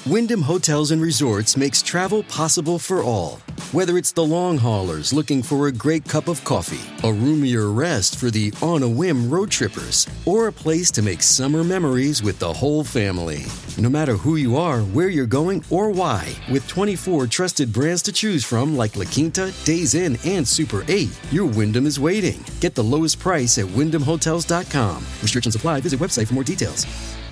Wyndham Hotels and Resorts makes travel possible for all. Whether it's the long haulers looking for a great cup of coffee, a roomier rest for the on-a-whim road trippers, or a place to make summer memories with the whole family. No matter who you are, where you're going, or why, with 24 trusted brands to choose from like La Quinta, Days Inn, and Super 8, your Wyndham is waiting. Get the lowest price at WyndhamHotels.com. Restrictions apply. Visit website for more details.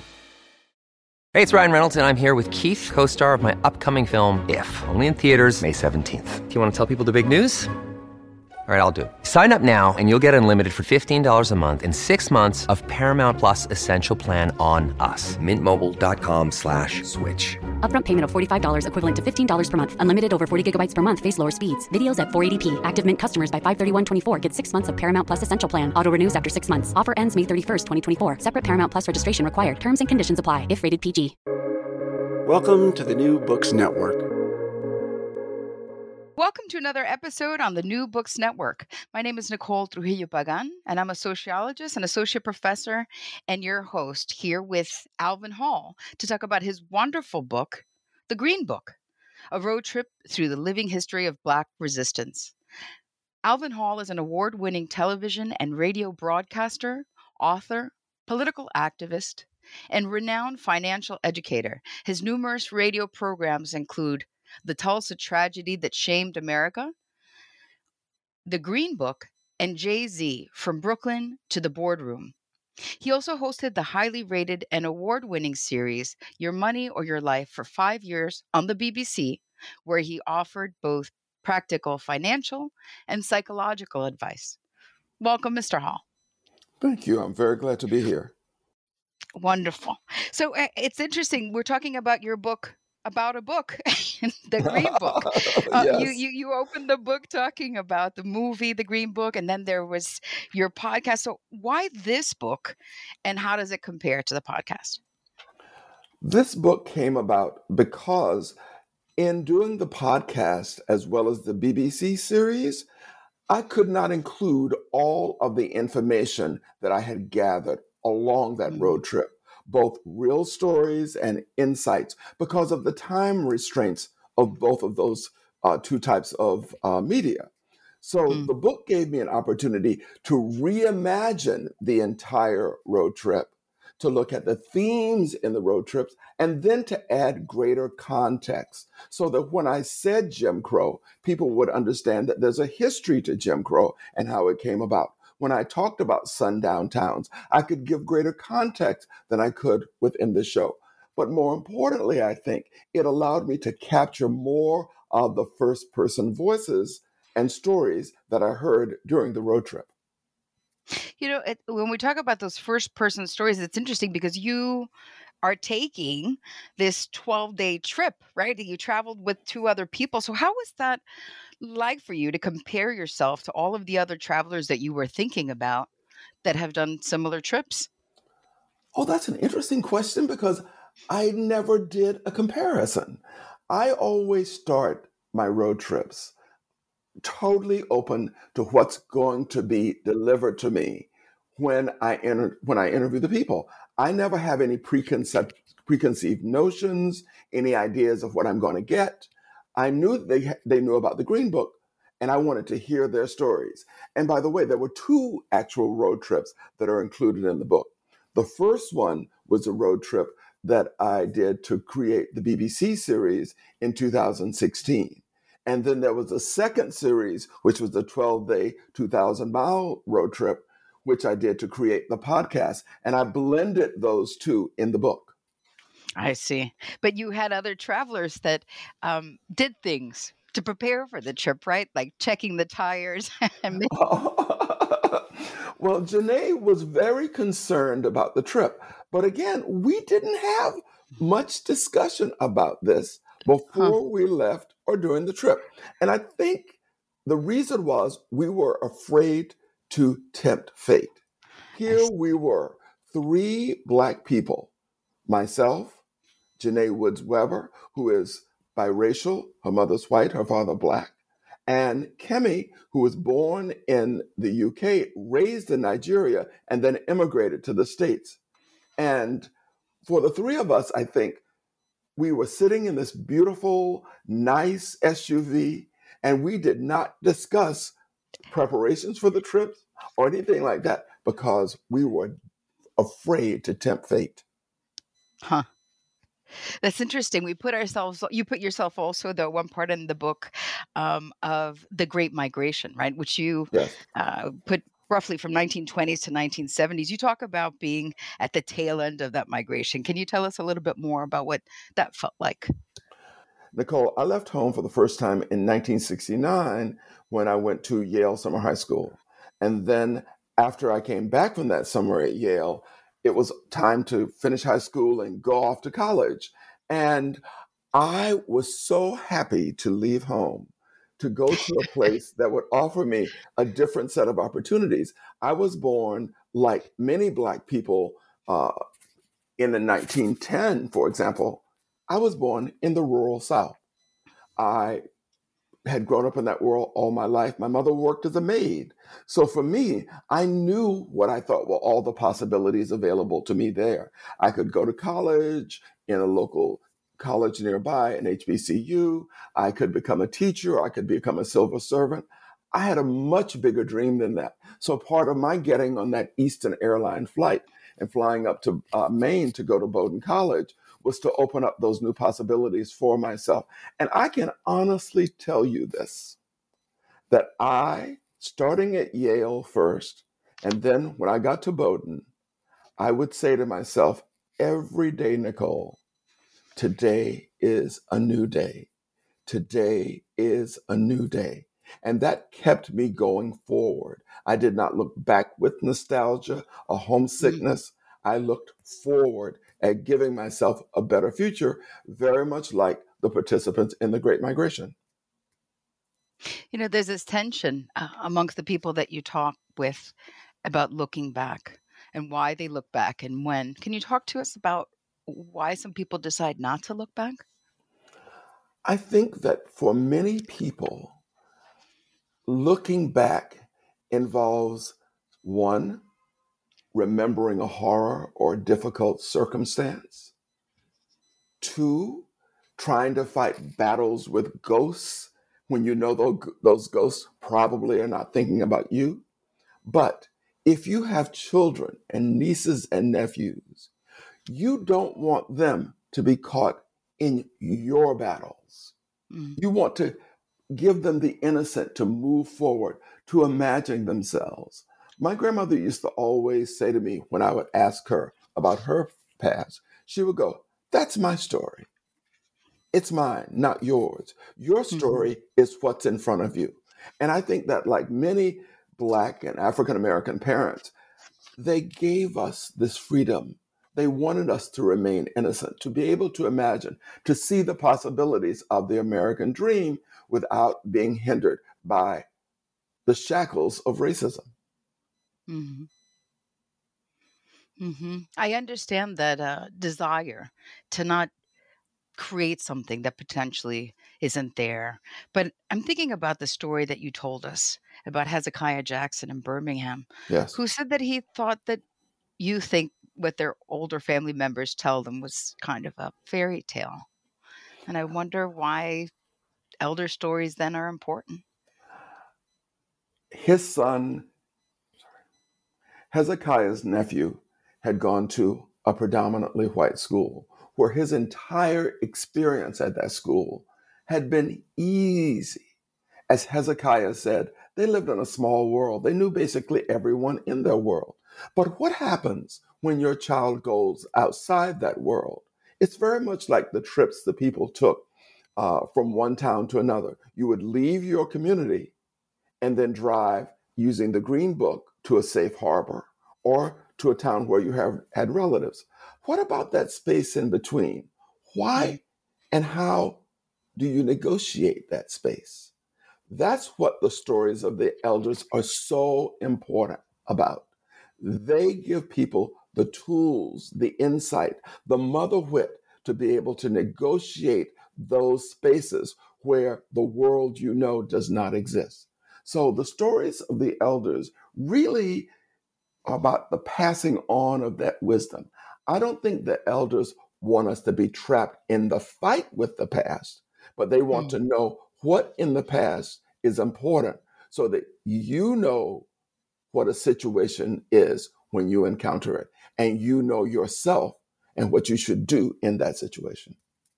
Hey, it's Ryan Reynolds, and I'm here with Keith, co-star of my upcoming film, If, only in theaters May 17th. Do you want to tell people the big news? All right, I'll do it. Sign up now and you'll get unlimited for $15 a month and 6 months of Paramount Plus Essential Plan on us. MintMobile.com/switch. Upfront payment of $45 equivalent to $15 per month. Unlimited over 40 gigabytes per month. Face lower speeds. Videos at 480p. Active Mint customers by 531.24 get 6 months of Paramount Plus Essential Plan. Auto renews after 6 months. Offer ends May 31st, 2024. Separate Paramount Plus registration required. Terms and conditions apply if rated PG. Welcome to the New Books Network. Welcome to another episode on the New Books Network. My name is Nicole Trujillo Pagan, and I'm a sociologist and associate professor and your host here with Alvin Hall to talk about his wonderful book, The Green Book, a road trip through the living history of Black resistance. Alvin Hall is an award-winning television and radio broadcaster, author, political activist, and renowned financial educator. His numerous radio programs include The Tulsa Tragedy That Shamed America, The Green Book, and Jay-Z, From Brooklyn to the Boardroom. He also hosted the highly rated and award-winning series Your Money or Your Life for 5 years on the BBC, where he offered both practical financial and psychological advice. Welcome, Mr. Hall. Thank you. I'm very glad to be here. Wonderful. So it's interesting. We're talking about your book, about a book, The Green Book. Yes. You opened the book talking about the movie, The Green Book, and then there was your podcast. So why this book, and how does it compare to the podcast? This book came about because in doing the podcast as well as the BBC series, I could not include all of the information that I had gathered along that road trip, both real stories and insights, because of the time restraints of both of those two types of media. So the book gave me an opportunity to reimagine the entire road trip, to look at the themes in the road trips, and then to add greater context so that when I said Jim Crow, people would understand that there's a history to Jim Crow and how it came about. When I talked about sundown towns, I could give greater context than I could within the show. But more importantly, I think it allowed me to capture more of the first-person voices and stories that I heard during the road trip. You know, when we talk about those first-person stories, it's interesting because you are taking this 12-day trip, right? You traveled with 2 other people. So how was that like for you to compare yourself to all of the other travelers that you were thinking about that have done similar trips? Oh, that's an interesting question because I never did a comparison. I always start my road trips totally open to what's going to be delivered to me when I interview the people. I never have any preconceived notions, any ideas of what I'm going to get. I knew they knew about the Green Book, and I wanted to hear their stories. And by the way, there were 2 actual road trips that are included in the book. The first one was a road trip that I did to create the BBC series in 2016. And then there was a second series, which was the 12-day, 2,000-mile road trip, which I did to create the podcast. And I blended those 2 in the book. I see. But you had other travelers that did things to prepare for the trip, right? Like checking the tires. Well, Janae was very concerned about the trip. But again, we didn't have much discussion about this before we left or during the trip. And I think the reason was we were afraid to tempt fate. Here we were, 3 Black people, myself, Janae Woods Weber, who is biracial, her mother's white, her father Black, and Kemi, who was born in the UK, raised in Nigeria, and then immigrated to the States. And for the 3 of us, I think we were sitting in this beautiful, nice SUV, and we did not discuss preparations for the trip or anything like that because we were afraid to tempt fate. Huh. That's interesting. You put yourself also, though, one part in the book of the Great Migration, right? Which you Yes. put roughly from 1920s to 1970s. You talk about being at the tail end of that migration. Can you tell us a little bit more about what that felt like? Nicole, I left home for the first time in 1969 when I went to Yale Summer High School. And then after I came back from that summer at Yale, it was time to finish high school and go off to college. And I was so happy to leave home to go to a place that would offer me a different set of opportunities. I was born, like many Black people in the 1910, for example, I was born in the rural South. I had grown up in that world all my life. My mother worked as a maid. So for me, I knew what I thought were all the possibilities available to me there. I could go to college in a local college nearby, an HBCU. I could become a teacher. I could become a civil servant. I had a much bigger dream than that. So part of my getting on that Eastern Airline flight and flying up to Maine to go to Bowdoin College was to open up those new possibilities for myself. And I can honestly tell you this, that I, starting at Yale first, and then when I got to Bowdoin, I would say to myself every day, Nicole, today is a new day. Today is a new day. And that kept me going forward. I did not look back with nostalgia or homesickness. I looked forward at giving myself a better future, very much like the participants in the Great Migration. You know, there's this tension amongst the people that you talk with about looking back and why they look back and when. Can you talk to us about why some people decide not to look back? I think that for many people, looking back involves one, remembering a horror or difficult circumstance. Two, trying to fight battles with ghosts when you know those ghosts probably are not thinking about you. But if you have children and nieces and nephews, you don't want them to be caught in your battles. You want to give them the innocent to move forward, to imagine themselves. My grandmother used to always say to me when I would ask her about her past, she would go, "That's my story. It's mine, not yours. Your story is what's in front of you." And I think that, like many Black and African American parents, they gave us this freedom. They wanted us to remain innocent, to be able to imagine, to see the possibilities of the American dream without being hindered by the shackles of racism. hmm I understand that desire to not create something that potentially isn't there. But I'm thinking about the story that you told us about Hezekiah Jackson in Birmingham, Yes. who said that he thought that you think what their older family members tell them was kind of a fairy tale. And I wonder why elder stories then are important. His son, Hezekiah's nephew, had gone to a predominantly white school where his entire experience at that school had been easy. As Hezekiah said, they lived in a small world. They knew basically everyone in their world. But what happens when your child goes outside that world? It's very much like the trips the people took from one town to another. You would leave your community and then drive using the Green Book to a safe harbor or to a town where you have had relatives. What about that space in between? Why and how do you negotiate that space? That's what the stories of the elders are so important about. They give people the tools, the insight, the mother wit to be able to negotiate those spaces where the world you know does not exist. So the stories of the elders really are about the passing on of that wisdom. I don't think the elders want us to be trapped in the fight with the past, but they want to know what in the past is important so that you know what a situation is when you encounter it, and you know yourself and what you should do in that situation.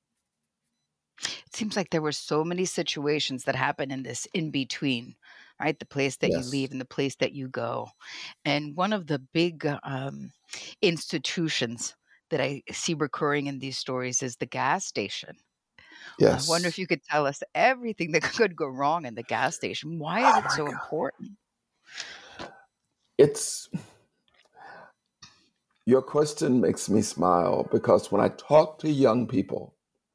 It seems like there were so many situations that happen in this in between, right? The place that you Yes. leave and the place that you go. And one of the big institutions that I see recurring in these stories is the gas station. I wonder if Yes. you could tell us everything that could go wrong in the gas station. Why is Oh it my so God. important? It's Your question makes me smile because when I talk to young people,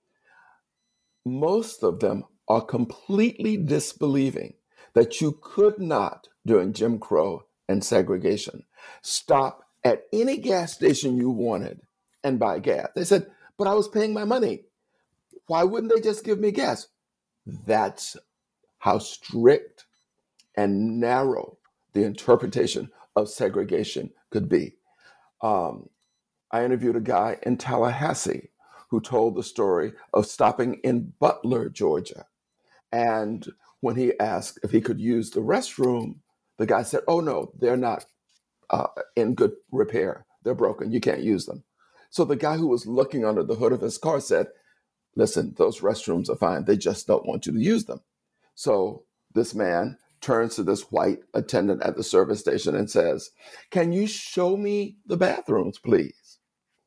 most of them are completely disbelieving that you could not, during Jim Crow and segregation, stop at any gas station you wanted and buy gas. They said, but I was paying my money. Why wouldn't they just give me gas? That's how strict and narrow the interpretation of segregation could be. Um, I interviewed a guy in Tallahassee who told the story of stopping in Butler, Georgia. And when he asked if he could use the restroom, the guy said, oh, no, they're not in good repair. They're broken. You can't use them. So the guy who was looking under the hood of his car said, listen, those restrooms are fine. They just don't want you to use them. So this man turns to this white attendant at the service station and says, can you show me the bathrooms, please?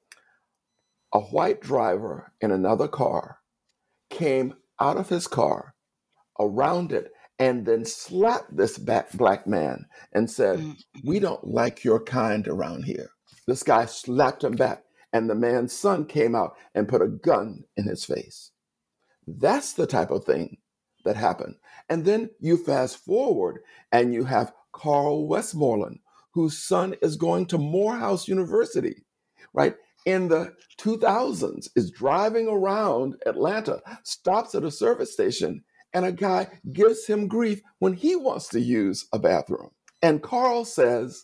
A white driver in another car came out of his car, around it, and then slapped this black man and said, we don't like your kind around here. This guy slapped him back, and the man's son came out and put a gun in his face. That's the type of thing that happened. And then you fast forward and you have Carl Westmoreland, whose son is going to Morehouse University, right? In the 2000s, is driving around Atlanta, stops at a service station, and a guy gives him grief when he wants to use a bathroom. And Carl says,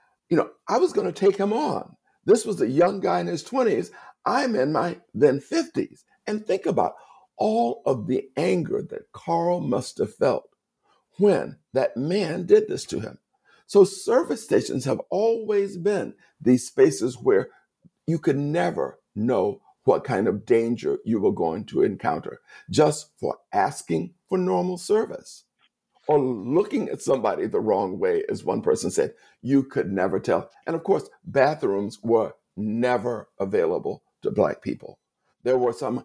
I was going to take him on. This was a young guy in his 20s. I'm in my then 50s. And think about all of the anger that Carl must have felt when that man did this to him. So service stations have always been these spaces where you could never know what kind of danger you were going to encounter just for asking for normal service or looking at somebody the wrong way, as one person said. You could never tell. And of course, bathrooms were never available to Black people. There were some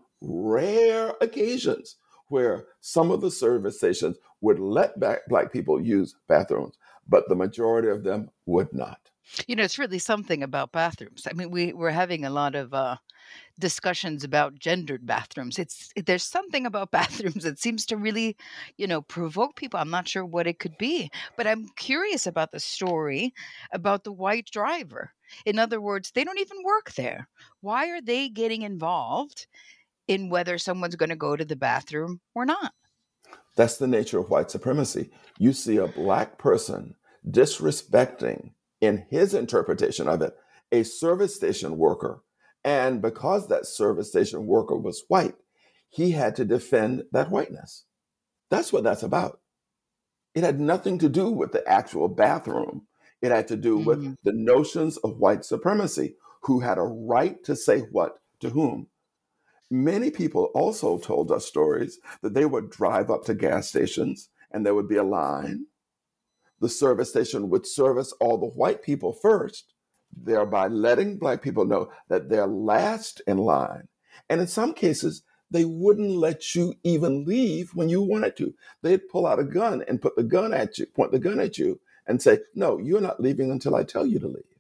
rare occasions where some of the service stations would let Black people use bathrooms, but the majority of them would not. It's really something about bathrooms. I mean, we're having a lot of discussions about gendered bathrooms. There's something about bathrooms that seems to really, provoke people. I'm not sure what it could be, but I'm curious about the story about the white driver. In other words, they don't even work there. Why are they getting involved in whether someone's going to go to the bathroom or not? That's the nature of white supremacy. You see a Black person disrespecting, in his interpretation of it, a service station worker. And because that service station worker was white, he had to defend that whiteness. That's what that's about. It had nothing to do with the actual bathroom. It had to do with the notions of white supremacy, who had a right to say what to whom. Many people also told us stories that they would drive up to gas stations and there would be a line. The service station would service all the white people first, thereby letting Black people know that they're last in line. And in some cases, they wouldn't let you even leave when you wanted to. They'd pull out a gun and point the gun at you and say, no, you're not leaving until I tell you to leave.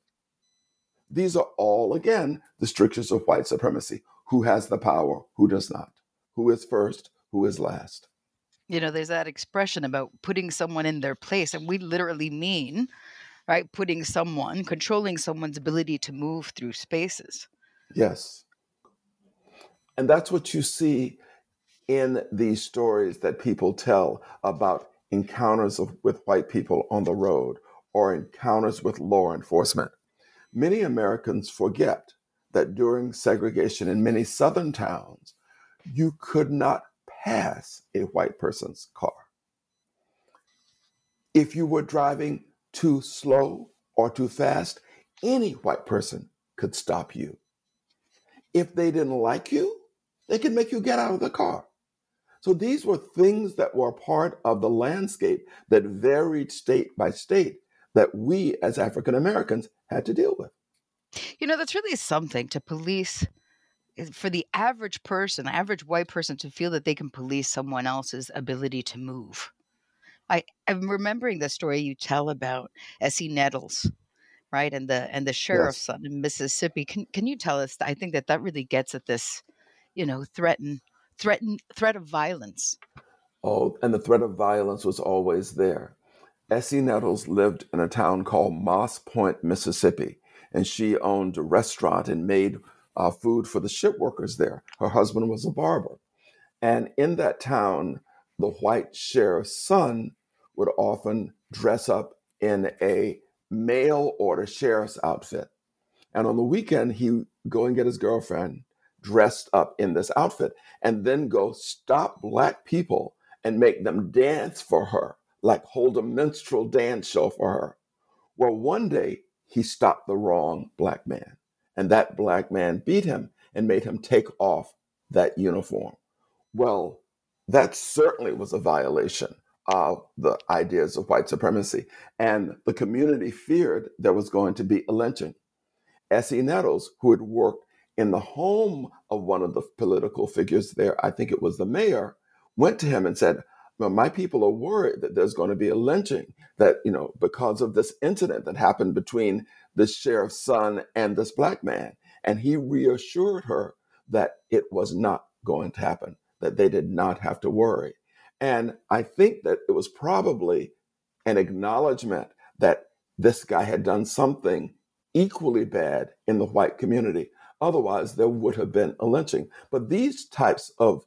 These are all, again, the strictures of white supremacy. Who has the power? Who does not? Who is first? Who is last? There's that expression about putting someone in their place, and we literally mean, right, controlling someone's ability to move through spaces. Yes. And that's what you see in these stories that people tell about encounters with white people on the road or encounters with law enforcement. Many Americans forget that during segregation in many Southern towns, you could not pass a white person's car. If you were driving too slow or too fast, any white person could stop you. If they didn't like you, they could make you get out of the car. So these were things that were part of the landscape that varied state by state that we as African Americans had to deal with. That's really something to police for the average person, average white person to feel that they can police someone else's ability to move. I'm remembering the story you tell about Essie Nettles, right? And the sheriff's Yes. son in Mississippi. Can you tell us? I think that really gets at this, threat of violence. Oh, and the threat of violence was always there. Essie Nettles lived in a town called Moss Point, Mississippi, and she owned a restaurant and made food for the ship workers there. Her husband was a barber. And in that town, the white sheriff's son would often dress up in a mail order sheriff's outfit. And on the weekend, he would go and get his girlfriend dressed up in this outfit and then go stop Black people and make them dance for her, like hold a minstrel dance show for her. Well, one day he stopped the wrong Black man, and that Black man beat him and made him take off that uniform. Well, that certainly was a violation of the ideas of white supremacy, and the community feared there was going to be a lynching. Essie Nettles, who had worked in the home of one of the political figures there, I think it was the mayor, went to him and said, well, my people are worried that there's going to be a lynching, that, because of this incident that happened between this sheriff's son and this Black man. And he reassured her that it was not going to happen, that they did not have to worry. And I think that it was probably an acknowledgement that this guy had done something equally bad in the white community. Otherwise, there would have been a lynching. But these types of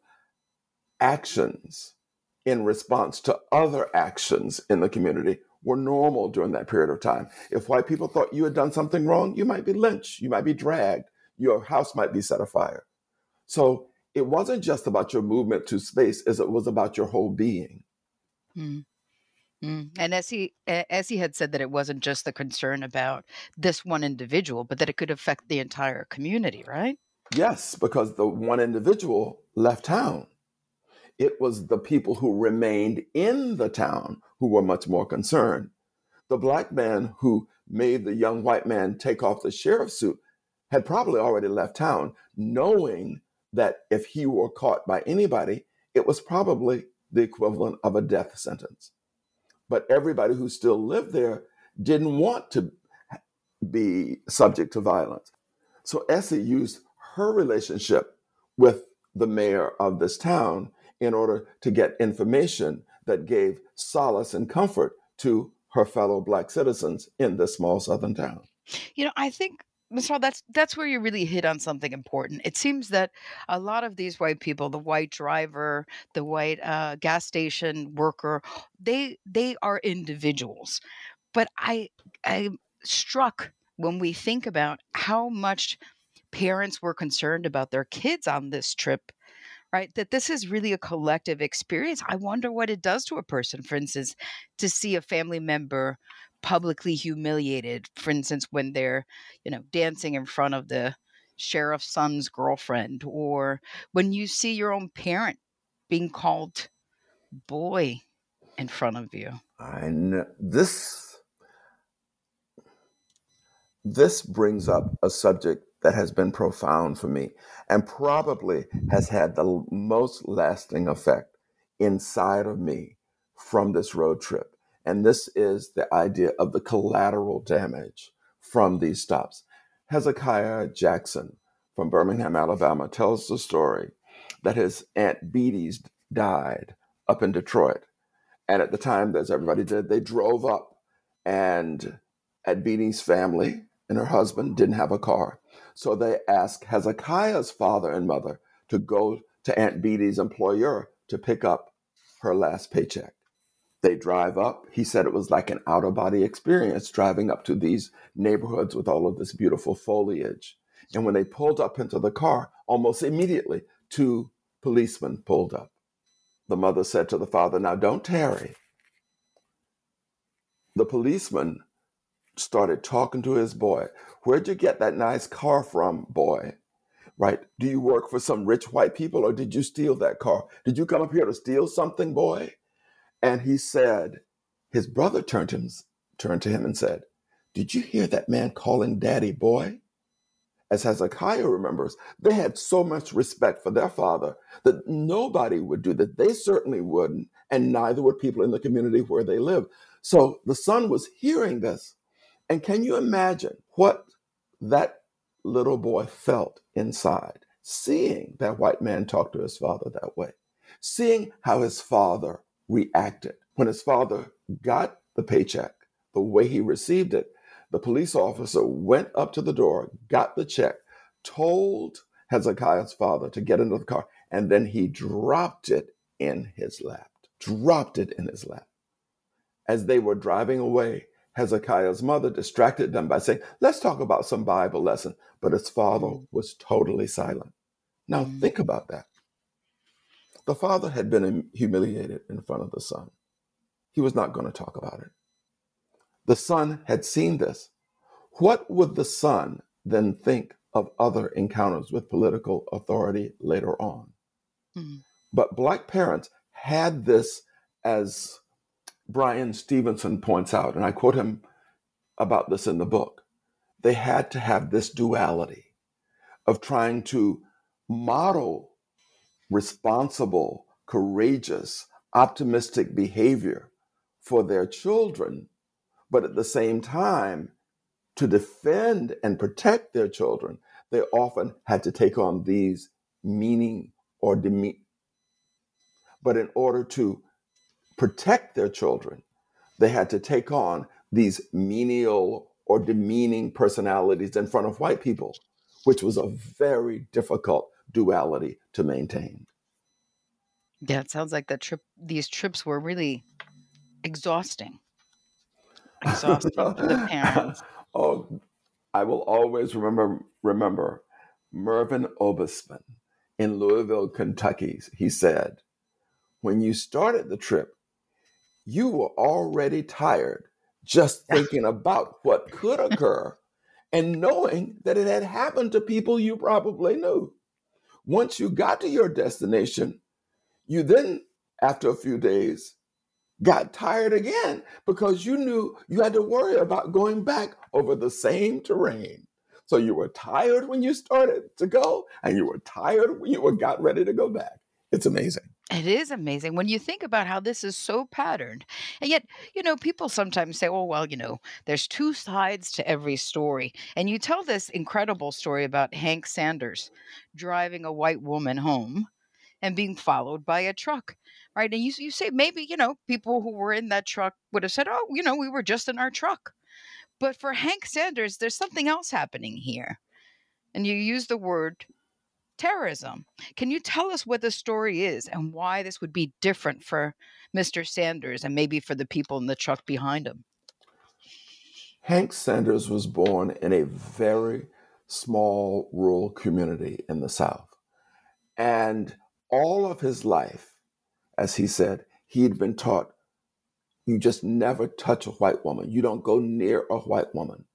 actions in response to other actions in the community were normal during that period of time. If white people thought you had done something wrong, you might be lynched, you might be dragged, your house might be set afire. So it wasn't just about your movement to space, as it was about your whole being. Mm. And Essie had said that it wasn't just the concern about this one individual, but that it could affect the entire community, right? Yes, because the one individual left town. It was the people who remained in the town who were much more concerned. The Black man who made the young white man take off the sheriff's suit had probably already left town, knowing that if he were caught by anybody, it was probably the equivalent of a death sentence. But everybody who still lived there didn't want to be subject to violence. So Essie used her relationship with the mayor of this town in order to get information that gave solace and comfort to her fellow Black citizens in this small Southern town. I think, Ms. Hall, that's where you really hit on something important. It seems that a lot of these white people, the white driver, the white gas station worker, they are individuals. But I'm struck when we think about how much parents were concerned about their kids on this trip, right? That this is really a collective experience. I wonder what it does to a person, for instance, to see a family member publicly humiliated, for instance, when they're, dancing in front of the sheriff's son's girlfriend, or when you see your own parent being called boy in front of you. I know this brings up a subject that has been profound for me and probably has had the most lasting effect inside of me from this road trip. And this is the idea of the collateral damage from these stops. Hezekiah Jackson from Birmingham, Alabama, tells the story that his Aunt Beatties died up in Detroit. And at the time, as everybody did, they drove up, and at Beatties' family and her husband didn't have a car. So they asked Hezekiah's father and mother to go to Aunt Beatties' employer to pick up her last paycheck. They drive up. He said it was like an out-of-body experience driving up to these neighborhoods with all of this beautiful foliage. And when they pulled up into the car, almost immediately, 2 policemen pulled up. The mother said to the father, "Now don't tarry." The policeman started talking to his boy. "Where'd you get that nice car from, boy? Right? Do you work for some rich white people, or did you steal that car? Did you come up here to steal something, boy?" And he said, his brother turned to him and said, "Did you hear that man calling daddy boy?" As Hezekiah remembers, they had so much respect for their father that nobody would do that. They certainly wouldn't, and neither would people in the community where they lived. So the son was hearing this. And can you imagine what that little boy felt inside, seeing that white man talk to his father that way, seeing how his father reacted? When his father got the paycheck, the way he received it, the police officer went up to the door, got the check, told Hezekiah's father to get into the car, and then he dropped it in his lap. As they were driving away, Hezekiah's mother distracted them by saying, "Let's talk about some Bible lesson." But his father was totally silent. Now think about that. The father had been humiliated in front of the son. He was not going to talk about it. The son had seen this. What would the son then think of other encounters with political authority later on? But Black parents had this, as Brian Stevenson points out, and I quote him about this in the book. They had to have this duality of trying to model responsible, courageous, optimistic behavior for their children, but at the same time, to defend and protect their children, they often had to take on these meaning or demean. But in order to protect their children, they had to take on these menial or demeaning personalities in front of white people, which was a very difficult duality to maintain. Yeah, it sounds like these trips were really exhausting for the parents. Oh, I will always remember Mervyn Obisman in Louisville, Kentucky. He said, "When you started the trip, you were already tired just thinking about what could occur and knowing that it had happened to people you probably knew. Once you got to your destination, you then, after a few days, got tired again because you knew you had to worry about going back over the same terrain. So you were tired when you started to go, and you were tired when you got ready to go back." It's amazing. It is amazing when you think about how this is so patterned. And yet, people sometimes say, "Oh, well, there's 2 sides to every story." And you tell this incredible story about Hank Sanders driving a white woman home and being followed by a truck, right? And you say maybe, people who were in that truck would have said, "Oh, we were just in our truck." But for Hank Sanders, there's something else happening here. And you use the word terrorism. Can you tell us what the story is and why this would be different for Mr. Sanders and maybe for the people in the truck behind him? Hank Sanders was born in a very small rural community in the South. And all of his life, as he said, he'd been taught, you just never touch a white woman. You don't go near a white woman.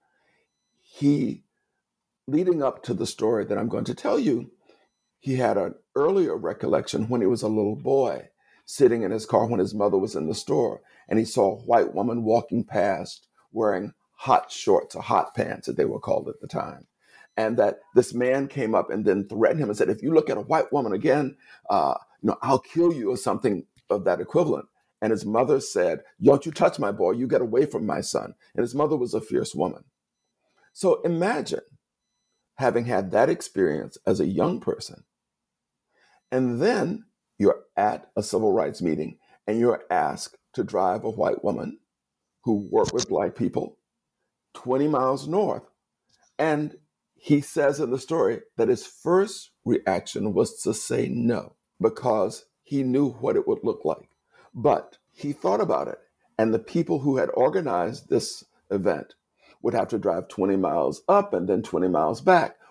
Leading up to the story that I'm going to tell you, he had an earlier recollection when he was a little boy, sitting in his car when his mother was in the store, and he saw a white woman walking past wearing hot shorts or hot pants, as they were called at the time. And that this man came up and then threatened him and said, "If you look at a white woman again, I'll kill you," or something of that equivalent. And his mother said, "Don't you touch my boy, you get away from my son." And his mother was a fierce woman. So imagine having had that experience as a young person, and then you're at a civil rights meeting and you're asked to drive a white woman who worked with Black people 20 miles north. And he says in the story that his first reaction was to say no, because he knew what it would look like. But he thought about it, and the people who had organized this event would have to drive 20 miles up and then 20 miles back,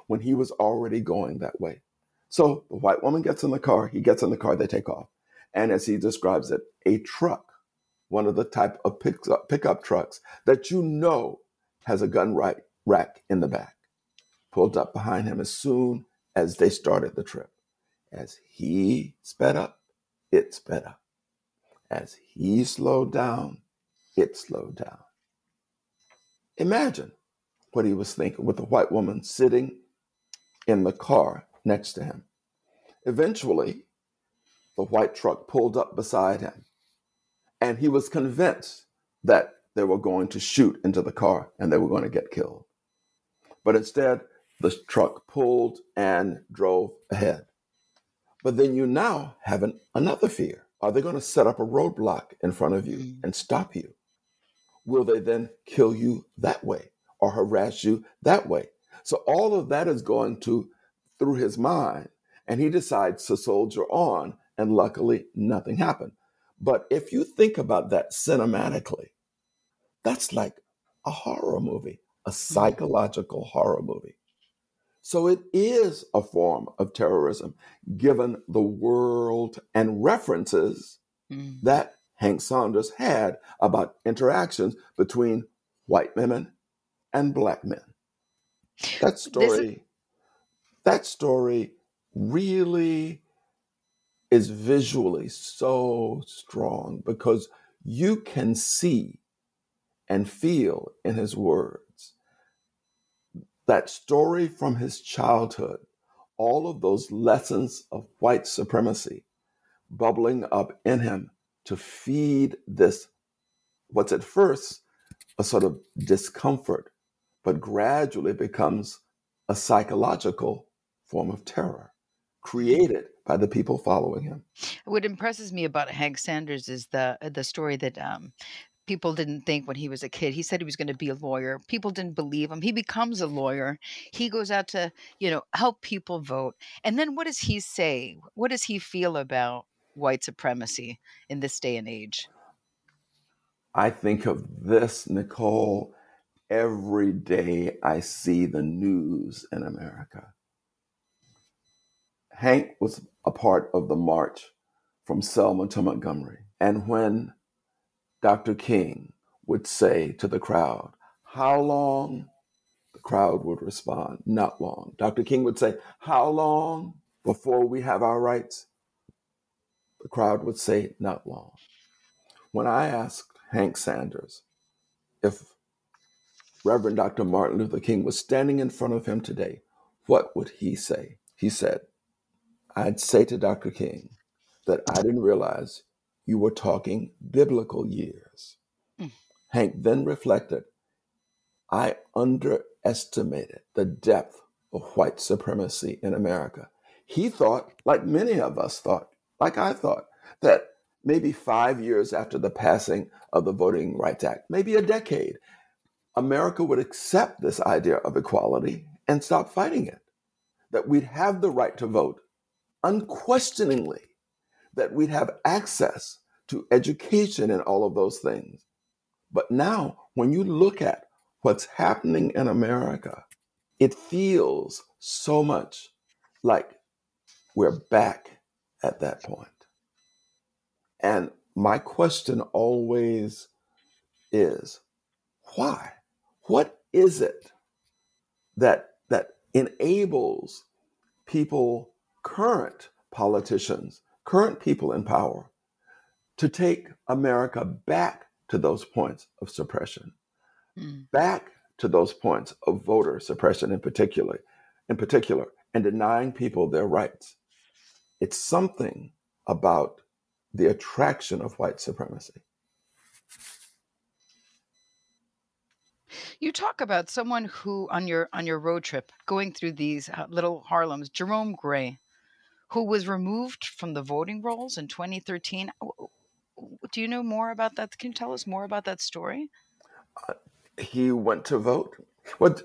when he was already going that way. So the white woman gets in the car, he gets in the car, they take off. And as he describes it, a truck, one of the type of pickup trucks that you know has a gun rack in the back, pulled up behind him as soon as they started the trip. As he sped up, it sped up. As he slowed down, it slowed down. Imagine what he was thinking with the white woman sitting in the car next to him. Eventually, the white truck pulled up beside him, and he was convinced that they were going to shoot into the car and they were going to get killed. But instead, the truck pulled and drove ahead. But then you now have another fear. Are they going to set up a roadblock in front of you and stop you? Will they then kill you that way or harass you that way? So all of that is going through his mind, and he decides to soldier on, and luckily nothing happened. But if you think about that cinematically, that's like a horror movie, a psychological horror movie. So it is a form of terrorism, given the world and references that Hank Saunders had about interactions between white women and black men. That story really is visually so strong because you can see and feel in his words that story from his childhood, all of those lessons of white supremacy bubbling up in him to feed this, what's at first a sort of discomfort, but gradually becomes a psychological form of terror created by the people following him. What impresses me about Hank Sanders is the story that people didn't think when he was a kid. He said he was going to be a lawyer. People didn't believe him. He becomes a lawyer. He goes out to, help people vote. And then what does he say? What does he feel about white supremacy in this day and age? I think of this, Nicole, every day I see the news in America. Hank was a part of the march from Selma to Montgomery. And when Dr. King would say to the crowd, "How long?" the crowd would respond, "Not long." Dr. King would say, "How long before we have our rights?" The crowd would say, "Not long." When I asked Hank Sanders if Reverend Dr. Martin Luther King was standing in front of him today, what would he say? He said, "I'd say to Dr. King that I didn't realize you were talking biblical years." Hank then reflected, "I underestimated the depth of white supremacy in America." He thought, like many of us thought, like I thought, that maybe 5 years after the passing of the Voting Rights Act, maybe a decade, America would accept this idea of equality and stop fighting it, that we'd have the right to vote unquestioningly, that we'd have access to education and all of those things. But now, when you look at what's happening in America, it feels so much like we're back at that point. And my question always is, why? What is it that enables people, current politicians, current people in power, to take America back to those points of suppression, back to those points of voter suppression in particular, and denying people their rights? It's something about the attraction of white supremacy. You talk about someone who on your road trip going through these little Harlems, Jerome Gray, who was removed from the voting rolls in 2013. Do you know more about that? Can you tell us more about that story? He went to vote. Yes.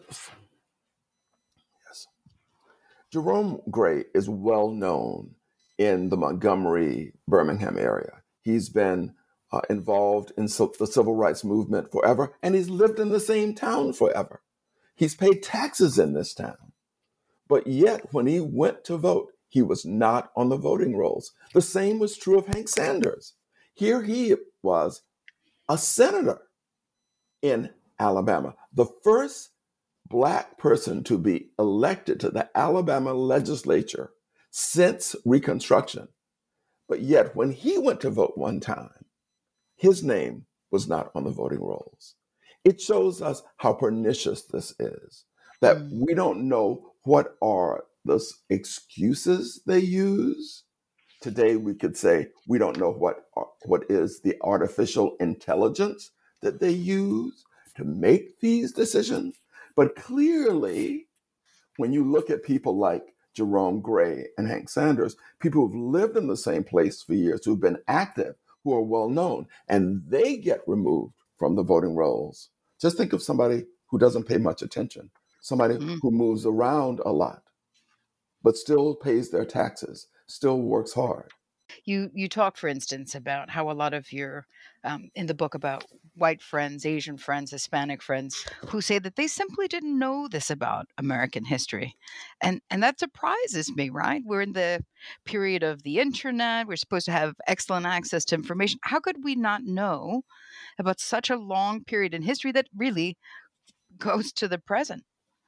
Jerome Gray is well known in the Montgomery, Birmingham area. He's been involved in the civil rights movement forever, and he's lived in the same town forever. He's paid taxes in this town. But yet, when he went to vote, he was not on the voting rolls. The same was true of Hank Sanders. Here he was, a senator in Alabama, the first Black person to be elected to the Alabama legislature since Reconstruction. But yet, when he went to vote one time, his name was not on the voting rolls. It shows us how pernicious this is, that we don't know what are the excuses they use. Today, we could say we don't know what is the artificial intelligence that they use to make these decisions. But clearly, when you look at people like Jerome Gray and Hank Sanders, people who've lived in the same place for years, who've been active, who are well known, and they get removed from the voting rolls. Just think of somebody who doesn't pay much attention, somebody who moves around a lot, but still pays their taxes, still works hard. You talk, for instance, about how a lot of your in the book about white friends, Asian friends, Hispanic friends who say that they simply didn't know this about American history, and that surprises me. Right, we're in the period of the internet. We're supposed to have excellent access to information. How could we not know about such a long period in history that really goes to the present?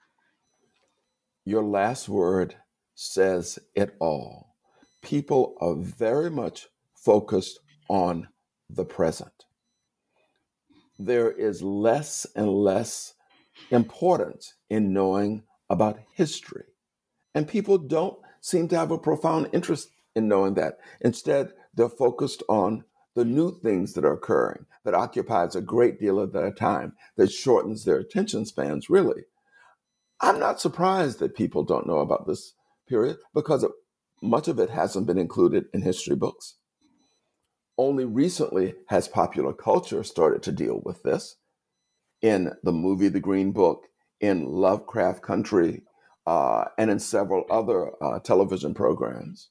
Your last word says it all. People are very much focused on the present. There is less and less importance in knowing about history. And people don't seem to have a profound interest in knowing that. Instead, they're focused on the new things that are occurring, that occupies a great deal of their time, that shortens their attention spans, really. I'm not surprised that people don't know about this period because much of it hasn't been included in history books. Only recently has popular culture started to deal with this in the movie The Green Book, in Lovecraft Country, and in several other television programs.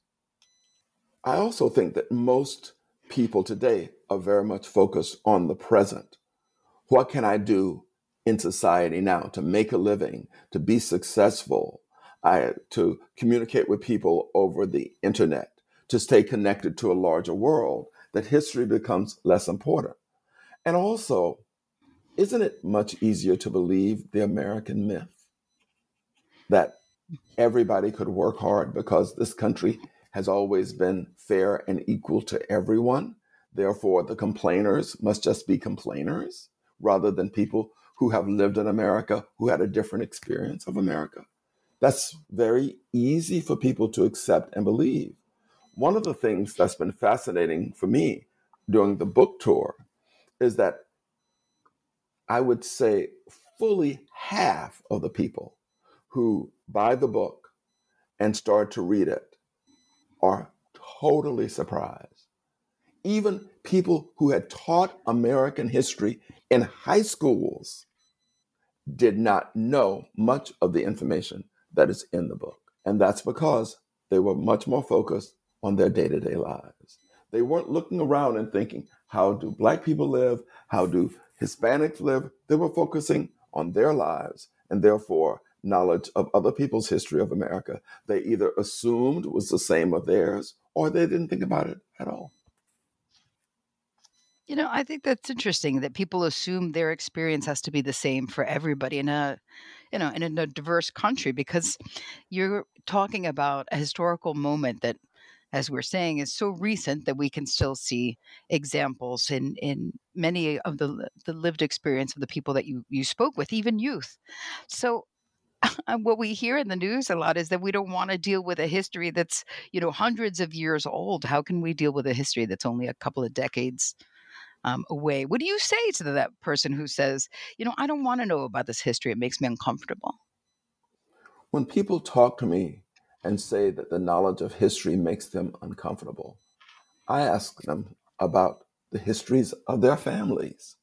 I also think that most people today are very much focused on the present. What can I do in society now to make a living, to be successful, to communicate with people over the internet, to stay connected to a larger world, that history becomes less important. And also, isn't it much easier to believe the American myth that everybody could work hard because this country has always been fair and equal to everyone? Therefore, the complainers must just be complainers rather than people who have lived in America, who had a different experience of America. That's very easy for people to accept and believe. One of the things that's been fascinating for me during the book tour is that I would say fully half of the people who buy the book and start to read it are totally surprised. Even people who had taught American history in high schools did not know much of the information that is in the book. And that's because they were much more focused on their day-to-day lives. They weren't looking around and thinking, how do Black people live? How do Hispanics live? They were focusing on their lives, and therefore knowledge of other people's history of America they either assumed was the same as theirs, or they didn't think about it at all. I think that's interesting that people assume their experience has to be the same for everybody in a diverse country, because you're talking about a historical moment that, as we're saying, is so recent that we can still see examples in many of the lived experience of the people that you spoke with, even youth. So what we hear in the news a lot is that we don't want to deal with a history that's, hundreds of years old. How can we deal with a history that's only a couple of decades away? What do you say to that person who says, I don't want to know about this history. It makes me uncomfortable. When people talk to me and say that the knowledge of history makes them uncomfortable, I ask them about the histories of their families.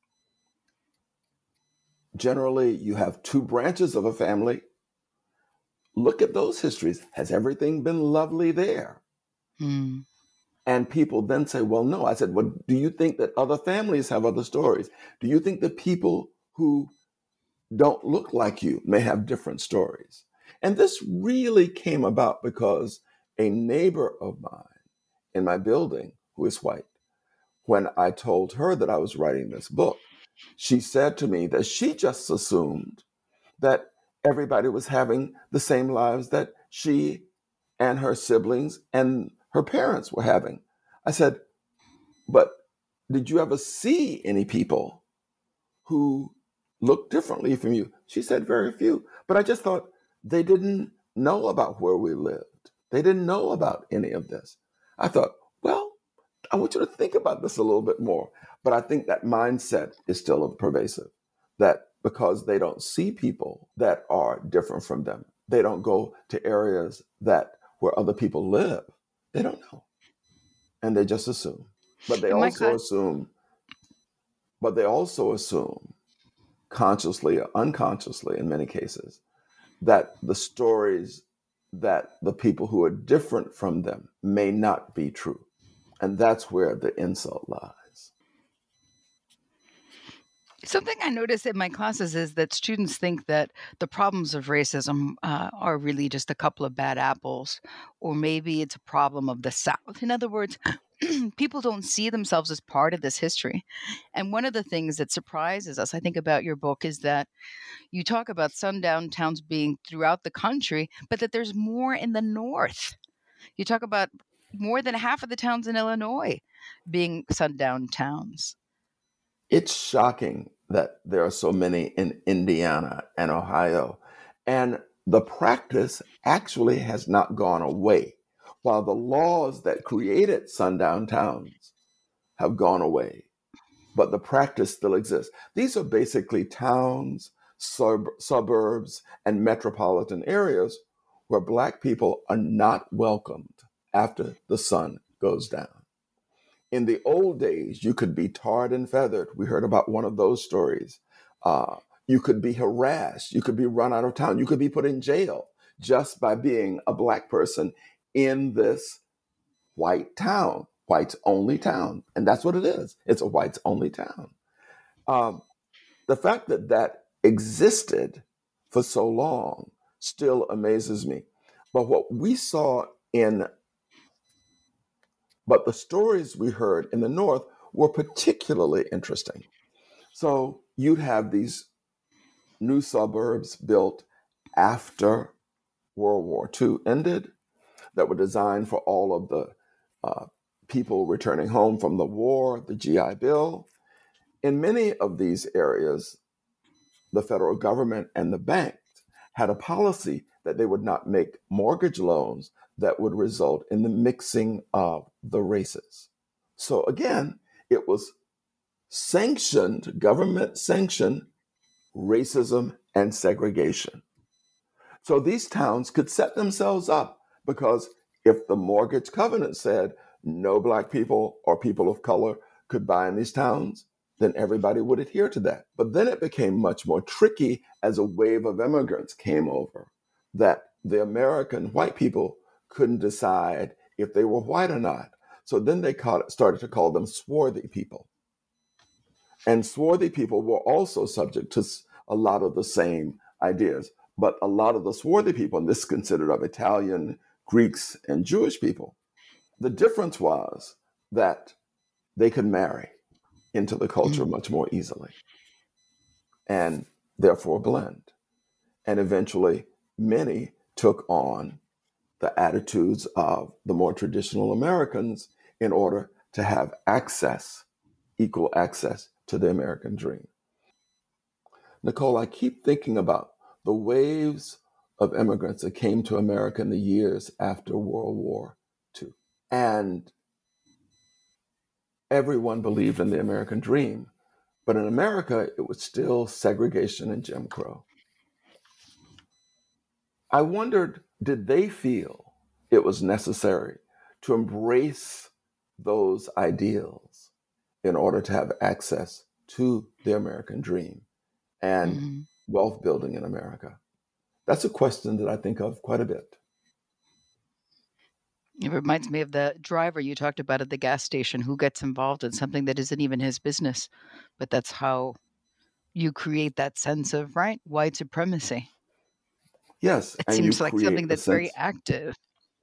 Generally, you have two branches of a family. Look at those histories. Has everything been lovely there? Mm. And people then say, well, no. I said, well, do you think that other families have other stories? Do you think that people who don't look like you may have different stories? And this really came about because a neighbor of mine in my building, who is white, when I told her that I was writing this book, she said to me that she just assumed that everybody was having the same lives that she and her siblings and her parents were having. I said, but did you ever see any people who looked differently from you? She said, very few. But I just thought they didn't know about where we lived. They didn't know about any of this. I thought, well, I want you to think about this a little bit more. But I think that mindset is still pervasive, that because they don't see people that are different from them, they don't go to areas where other people live, they don't know. And they just assume. But they also assume, consciously or unconsciously in many cases, that the stories that the people who are different from them may not be true. And that's where the insult lies. Something I notice in my classes is that students think that the problems of racism are really just a couple of bad apples, or maybe it's a problem of the South. In other words, people don't see themselves as part of this history. And one of the things that surprises us, I think, about your book is that you talk about sundown towns being throughout the country, but that there's more in the North. You talk about more than half of the towns in Illinois being sundown towns. It's shocking that there are so many in Indiana and Ohio. And the practice actually has not gone away. While the laws that created sundown towns have gone away, but the practice still exists. These are basically towns, suburbs, and metropolitan areas where Black people are not welcomed after the sun goes down. In the old days, you could be tarred and feathered. We heard about one of those stories. You could be harassed. You could be run out of town. You could be put in jail just by being a Black person in this white town, whites only town. And that's what it is. It's a whites only town. The fact that that existed for so long still amazes me. But what we saw but the stories we heard in the North were particularly interesting. So you'd have these new suburbs built after World War II ended that were designed for all of the people returning home from the war, the GI Bill. In many of these areas, the federal government and the banks had a policy that they would not make mortgage loans that would result in the mixing of the races. So again, it was government sanctioned racism and segregation. So these towns could set themselves up because if the mortgage covenant said no Black people or people of color could buy in these towns, then everybody would adhere to that. But then it became much more tricky as a wave of immigrants came over, that the American white people couldn't decide if they were white or not. So then they started to call them swarthy people. And swarthy people were also subject to a lot of the same ideas. But a lot of the swarthy people, and this is considered of Italian, Greeks, and Jewish people, the difference was that they could marry into the culture much more easily and therefore blend. And eventually, many took on the attitudes of the more traditional Americans in order to have equal access to the American dream. Nicole, I keep thinking about the waves of immigrants that came to America in the years after World War II. And everyone believed in the American dream. But in America, it was still segregation and Jim Crow. I wondered, did they feel it was necessary to embrace those ideals in order to have access to the American dream and wealth building in America? That's a question that I think of quite a bit. It reminds me of the driver you talked about at the gas station who gets involved in something that isn't even his business. But that's how you create that sense of, white supremacy. Yes, It and you seems like something create a that's very sense. active.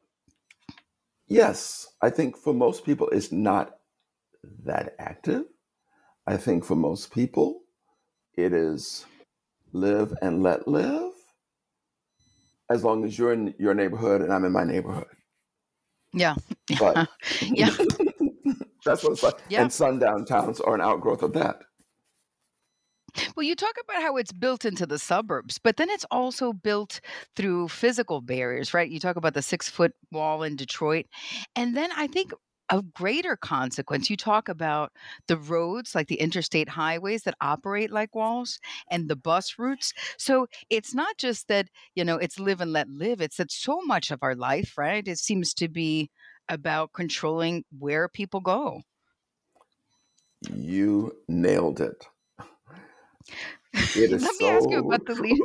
Yes, I think for most people, it's not that active. I think for most people, it is live and let live, as long as you're in your neighborhood and I'm in my neighborhood. Yeah. But Yeah. that's what it's like. Yeah. And sundown towns are an outgrowth of that. Well, you talk about how it's built into the suburbs, but then it's also built through physical barriers, right? You talk about the 6-foot wall in Detroit. And then I think of greater consequence, you talk about the roads, like the interstate highways that operate like walls and the bus routes. So it's not just that, it's live and let live, it's that so much of our life, right? It seems to be about controlling where people go. You nailed it. It is Let me ask you so about the true.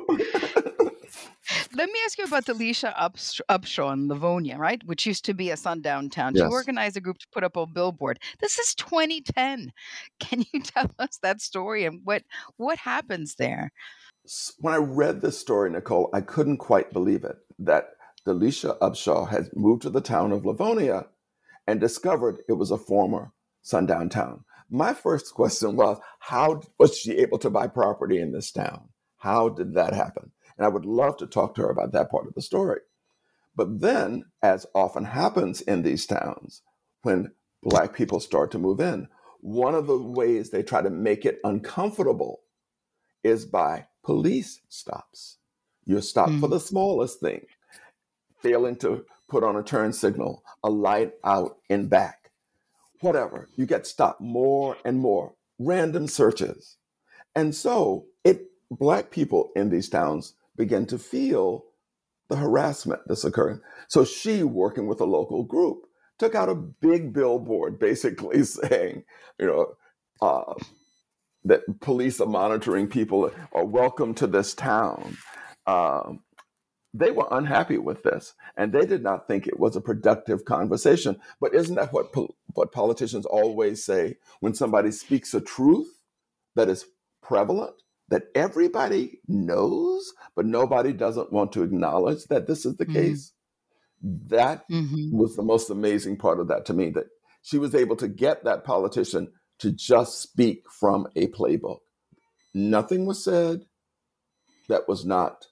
Let me ask you about Delisha Upshaw in Livonia, right? Which used to be a sundown town. She Yes. organized a group to put up a billboard. This is 2010. Can you tell us that story and what happens there? When I read this story, Nicole, I couldn't quite believe it that Delisha Upshaw had moved to the town of Livonia and discovered it was a former sundown town. My first question was, how was she able to buy property in this town? How did that happen? And I would love to talk to her about that part of the story. But then, as often happens in these towns, when Black people start to move in, one of the ways they try to make it uncomfortable is by police stops. You're stopped for Mm, the smallest thing, failing to put on a turn signal, a light out in back, whatever. You get stopped more and more, random searches. And so Black people in these towns begin to feel the harassment that's occurring. So she, working with a local group, took out a big billboard basically saying, you know, uh, that police are monitoring people are welcome to this town. Um, they were unhappy with this, and they did not think it was a productive conversation. But isn't that what politicians always say when somebody speaks a truth that is prevalent, that everybody knows, but nobody doesn't want to acknowledge that this is the mm, case? That mhm. was the most amazing part of that to me, that she was able to get that politician to just speak from a playbook. Nothing was said that was not,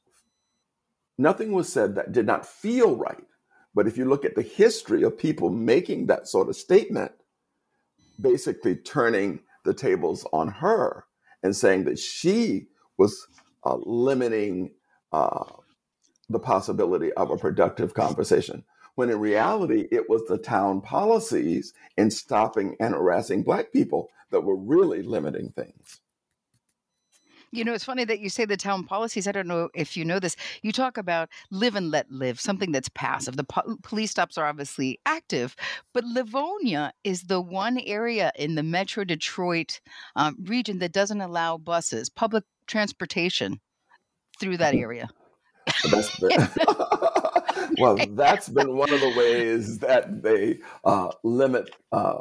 nothing was said that did not feel right. But if you look at the history of people making that sort of statement, basically turning the tables on her and saying that she was limiting uh, the possibility of a productive conversation, when in reality, it was the town policies in stopping and harassing Black people that were really limiting things. It's funny that you say the town policies. I don't know if you know this. You talk about live and let live, something that's passive. The police stops are obviously active, but Livonia is the one area in the Metro Detroit region that doesn't allow buses, public transportation through that area. That's been, well, that's been one of the ways that they limit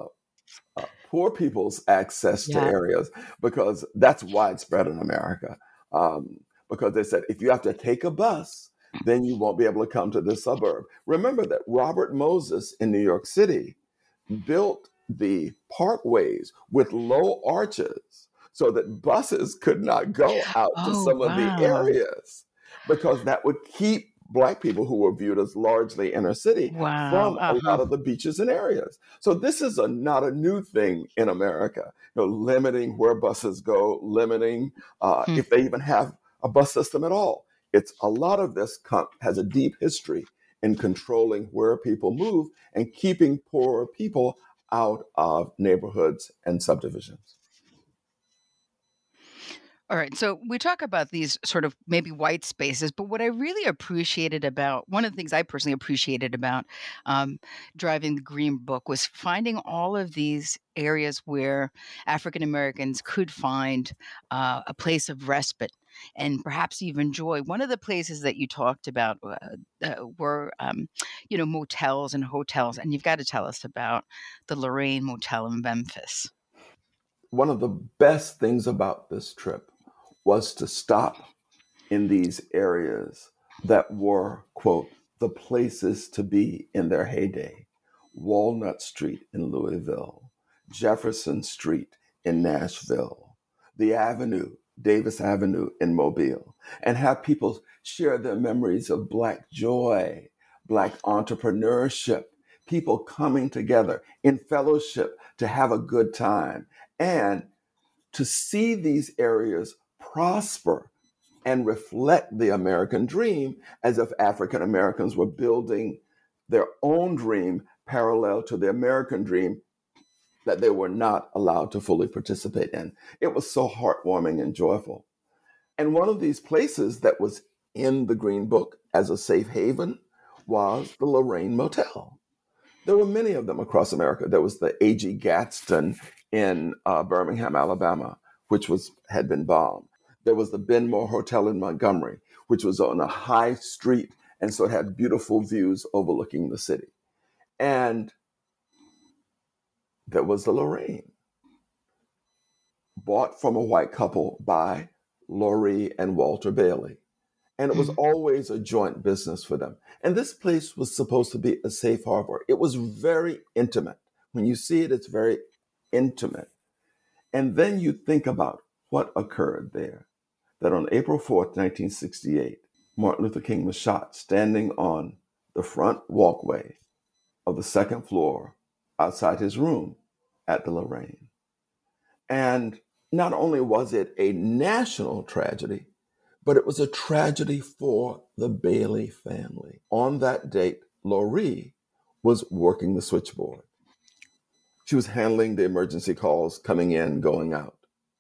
poor people's access to Yeah. areas, because that's widespread in America. Because they said if you have to take a bus, then you won't be able to come to the suburb. Remember that Robert Moses in New York City built the parkways with low arches so that buses could not go out to Oh, some of the wow. areas, because that would keep Black people who were viewed as largely inner city Wow. from a Uh-huh. lot of the beaches and areas. So this is not a new thing in America. Limiting where buses go, limiting Hmm. if they even have a bus system at all. It's a lot of this has a deep history in controlling where people move and keeping poorer people out of neighborhoods and subdivisions. All right. So we talk about these sort of maybe white spaces, but what I really appreciated about one of the things I personally appreciated about um, driving the Green Book was finding all of these areas where African Americans could find a place of respite and perhaps even joy. One of the places that you talked about were, motels and hotels, and you've got to tell us about the Lorraine Motel in Memphis. One of the best things about this trip was to stop in these areas that were, quote, the places to be in their heyday. Walnut Street in Louisville, Jefferson Street in Nashville, the Avenue, Davis Avenue in Mobile, and have people share their memories of Black joy, Black entrepreneurship, people coming together in fellowship to have a good time, and to see these areas prosper and reflect the American dream as if African Americans were building their own dream parallel to the American dream that they were not allowed to fully participate in. It was so heartwarming and joyful. And one of these places that was in the Green Book as a safe haven was the Lorraine Motel. There were many of them across America. There was the A.G. Gadsden in Birmingham, Alabama, which had been bombed. There was the Benmore Hotel in Montgomery, which was on a high street, and so it had beautiful views overlooking the city. And there was the Lorraine, bought from a white couple by Laurie and Walter Bailey. And it was always a joint business for them. And this place was supposed to be a safe harbor. It was very intimate. When you see it, it's very intimate. And then you think about what occurred there. That on April 4th, 1968, Martin Luther King was shot standing on the front walkway of the second floor outside his room at the Lorraine. And not only was it a national tragedy, but it was a tragedy for the Bailey family. On that date, Laurie was working the switchboard. She was handling the emergency calls coming in, going out.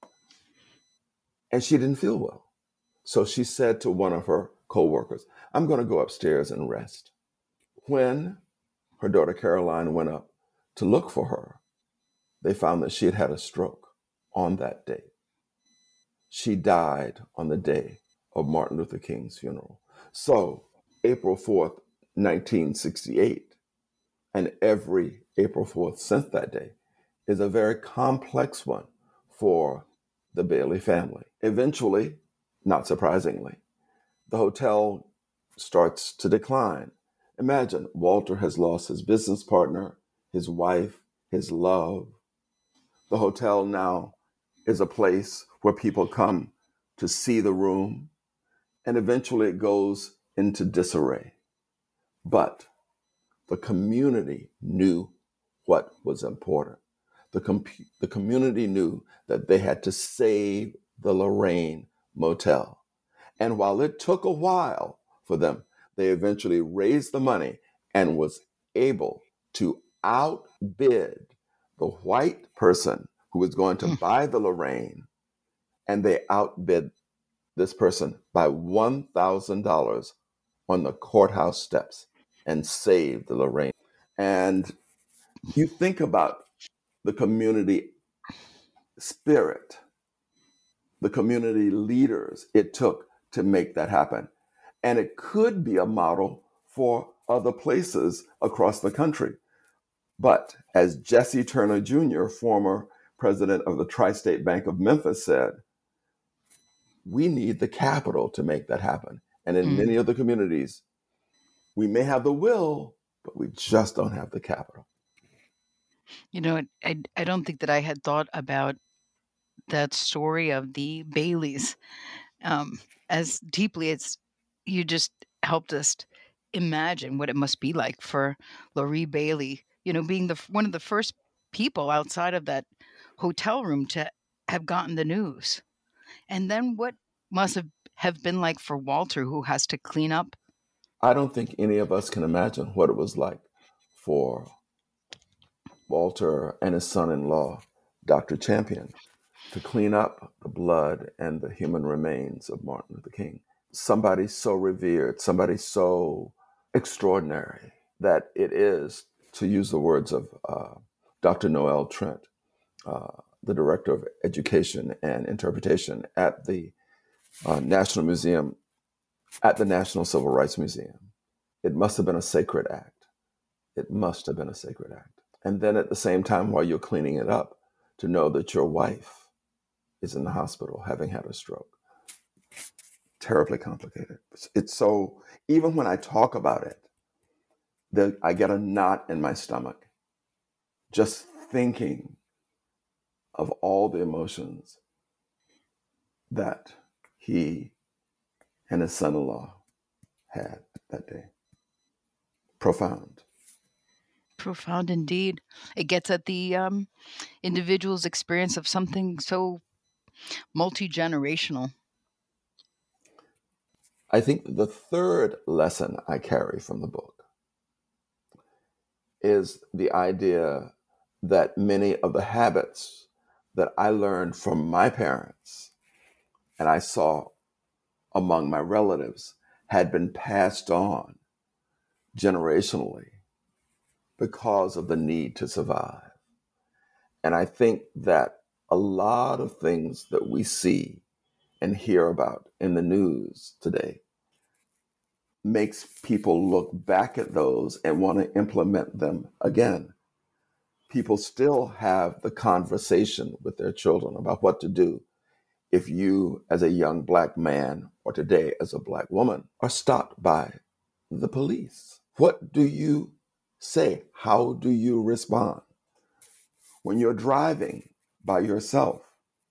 And she didn't feel well. So she said to one of her co-workers, I'm going to go upstairs and rest. When her daughter Caroline went up to look for her, they found that she had had a stroke on that day. She died on the day of Martin Luther King's funeral. So April 4th, 1968, and every April 4th since that day is a very complex one for the Bailey family. Eventually, not surprisingly, the hotel starts to decline. Imagine, Walter has lost his business partner, his wife, his love. The hotel now is a place where people come to see the room, and eventually it goes into disarray. But the community knew what was important. The community knew that they had to save the Lorraine Motel. And while it took a while for them, they eventually raised the money and was able to outbid the white person who was going to buy the Lorraine. And they outbid this person by $1,000 on the courthouse steps and saved the Lorraine. And you think about the community spirit, the community leaders it took to make that happen. And it could be a model for other places across the country. But as Jesse Turner Jr., former president of the Tri-State Bank of Memphis, said, we need the capital to make that happen. And in many other communities, we may have the will, but we just don't have the capital. You know, I don't think that I had thought about that story of the Baileys as deeply as you just helped us imagine what it must be like for Laurie Bailey, you know, being one of the first people outside of that hotel room to have gotten the news. And then what must have been like for Walter, who has to clean up. I don't think any of us can imagine what it was like for Walter and his son-in-law, Dr. Champion, to clean up the blood and the human remains of Martin Luther King. Somebody so revered, somebody so extraordinary that it is, to use the words of Dr. Noel Trent, the Director of Education and Interpretation at the National Museum, at the National Civil Rights Museum. It must have been a sacred act. It must have been a sacred act. And then at the same time, while you're cleaning it up, to know that your wife is in the hospital having had a stroke. terribly complicated. It's so, even when I talk about it, I get a knot in my stomach just thinking of all the emotions that he and his son-in-law had that day. Profound. Profound indeed. It gets at the individual's experience of something so multi-generational. I think the third lesson I carry from the book is the idea that many of the habits that I learned from my parents and I saw among my relatives had been passed on generationally because of the need to survive. And I think that a lot of things that we see and hear about in the news today makes people look back at those and want to implement them again. People still have the conversation with their children about what to do if you, as a young Black man, or today as a Black woman, are stopped by the police. What do you say? How do you respond? When you're driving by yourself,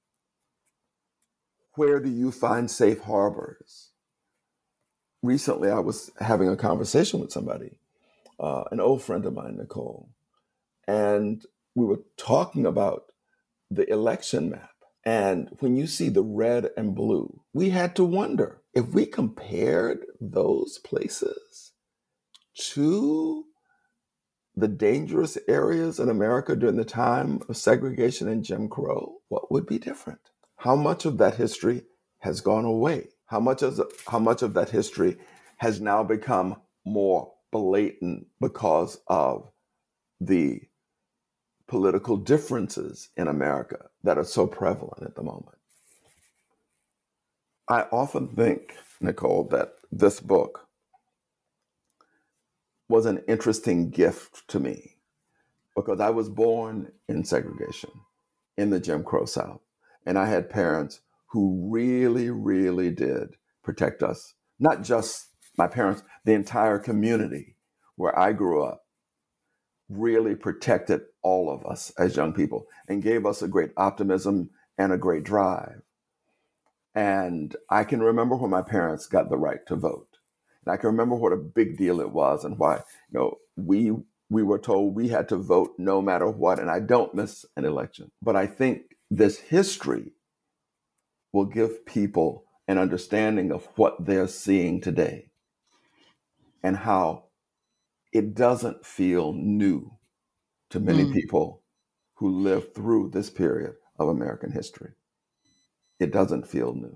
where do you find safe harbors? Recently, I was having a conversation with somebody, an old friend of mine, Nicole, and we were talking about the election map. And when you see the red and blue, we had to wonder if we compared those places to the dangerous areas in America during the time of segregation and Jim Crow, what would be different? How much of that history has gone away? How much of that history has now become more blatant because of the political differences in America that are so prevalent at the moment? I often think, Nicole, that this book was an interesting gift to me because I was born in segregation in the Jim Crow South. And I had parents who really, really did protect us. Not just my parents, the entire community where I grew up really protected all of us as young people and gave us a great optimism and a great drive. And I can remember when my parents got the right to vote. And I can remember what a big deal it was and why, we were told we had to vote no matter what, and I don't miss an election. But I think this history will give people an understanding of what they're seeing today and how it doesn't feel new to many people who lived through this period of American history. It doesn't feel new.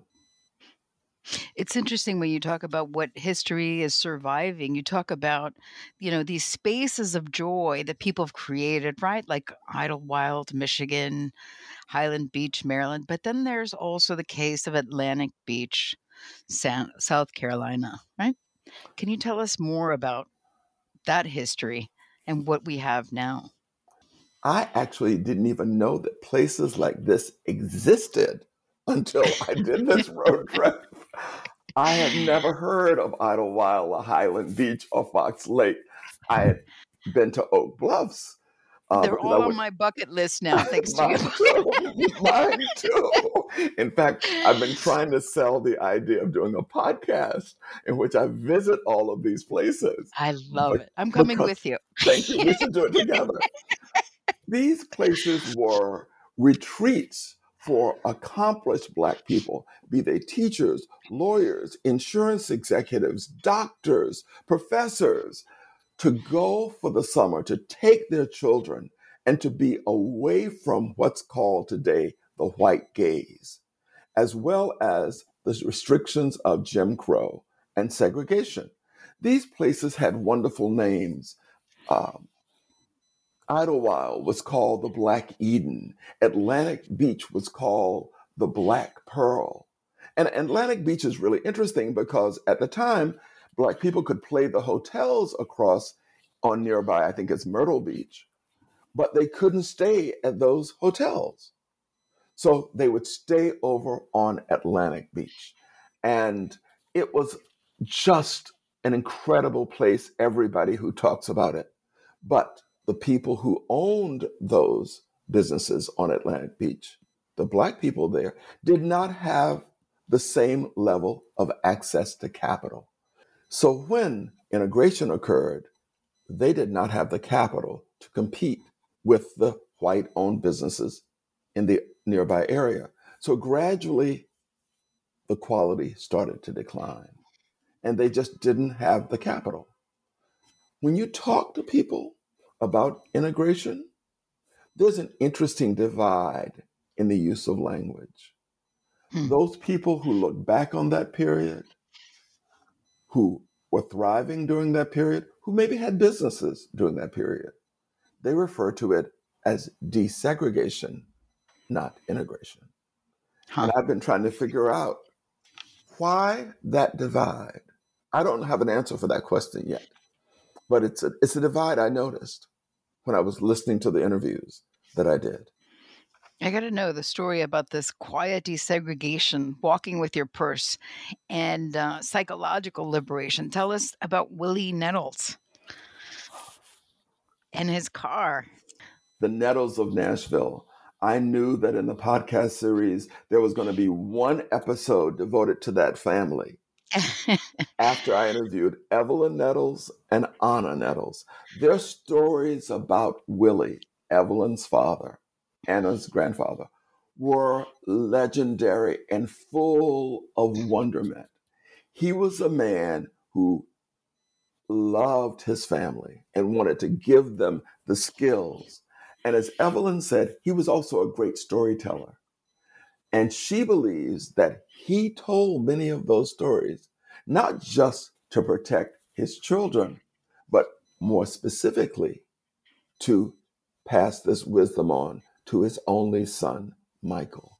It's interesting when you talk about what history is surviving. You talk about, these spaces of joy that people have created, right? Like Idlewild, Michigan, Highland Beach, Maryland. But then there's also the case of Atlantic Beach, South Carolina, right? Can you tell us more about that history and what we have now? I actually didn't even know that places like this existed until I did this road trip. I had never heard of Idlewild or Highland Beach or Fox Lake. I had been to Oak Bluffs. They're all on my bucket list now, thanks to you. Mine too. In fact, I've been trying to sell the idea of doing a podcast in which I visit all of these places. I love it. I'm coming with you. Thank you. We should do it together. These places were retreats for accomplished Black people, be they teachers, lawyers, insurance executives, doctors, professors, to go for the summer, to take their children and to be away from what's called today the white gaze, as well as the restrictions of Jim Crow and segregation. These places had wonderful names. Idlewild was called the Black Eden. Atlantic Beach was called the Black Pearl. And Atlantic Beach is really interesting because at the time, Black people could play the hotels across on nearby, I think it's Myrtle Beach, but they couldn't stay at those hotels. So they would stay over on Atlantic Beach. And It was just an incredible place, everybody who talks about it. But the people who owned those businesses on Atlantic Beach, the Black people there, did not have the same level of access to capital. So when integration occurred, they did not have the capital to compete with the white-owned businesses in the nearby area. So gradually, the quality started to decline, and they just didn't have the capital. When you talk to people about integration, there's an interesting divide in the use of language. Those people who look back on that period, who were thriving during that period, who maybe had businesses during that period, they refer to it as desegregation, not integration. And I've been trying to figure out why that divide. I don't have an answer for that question yet, but it's a divide I noticed when I was listening to the interviews that I did. I got to know the story about this quiet desegregation, walking with your purse, and psychological liberation. Tell us about Willie Nettles and his car. The Nettles of Nashville. I knew that in the podcast series, there was going to be one episode devoted to that family. After I interviewed Evelyn Nettles and Anna Nettles, their stories about Willie, Evelyn's father, Anna's grandfather, were legendary and full of wonderment. He was a man who loved his family and wanted to give them the skills. And as Evelyn said, he was also a great storyteller. And she believes that he told many of those stories, not just to protect his children, but more specifically to pass this wisdom on to his only son, Michael.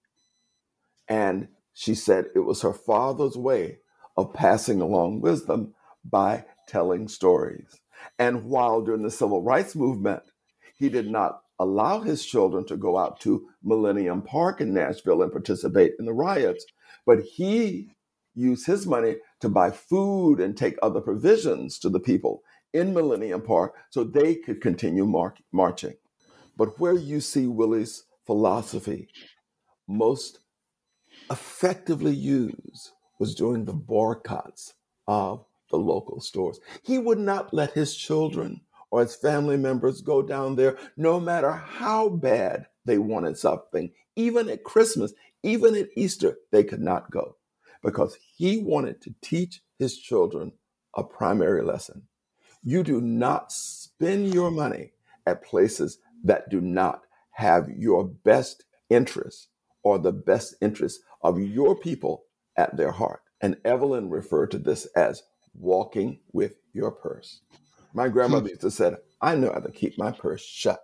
And she said it was her father's way of passing along wisdom by telling stories. And while during the civil rights movement, he did not allow his children to go out to Millennium Park in Nashville and participate in the riots, but he used his money to buy food and take other provisions to the people in Millennium Park so they could continue marching. But where you see Willie's philosophy most effectively used was during the boycotts of the local stores. He would not let his children or his family members go down there, no matter how bad they wanted something. Even at Christmas, even at Easter, they could not go because he wanted to teach his children a primary lesson. You do not spend your money at places that do not have your best interests or the best interests of your people at their heart. And Evelyn referred to this as walking with your purse. My grandmother used to say, I know how to keep my purse shut.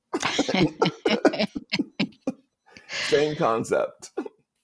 Same concept.